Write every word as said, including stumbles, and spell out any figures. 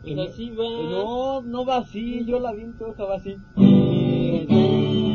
Pues así va. No, no va así, yo la vi en tu hoja, va así.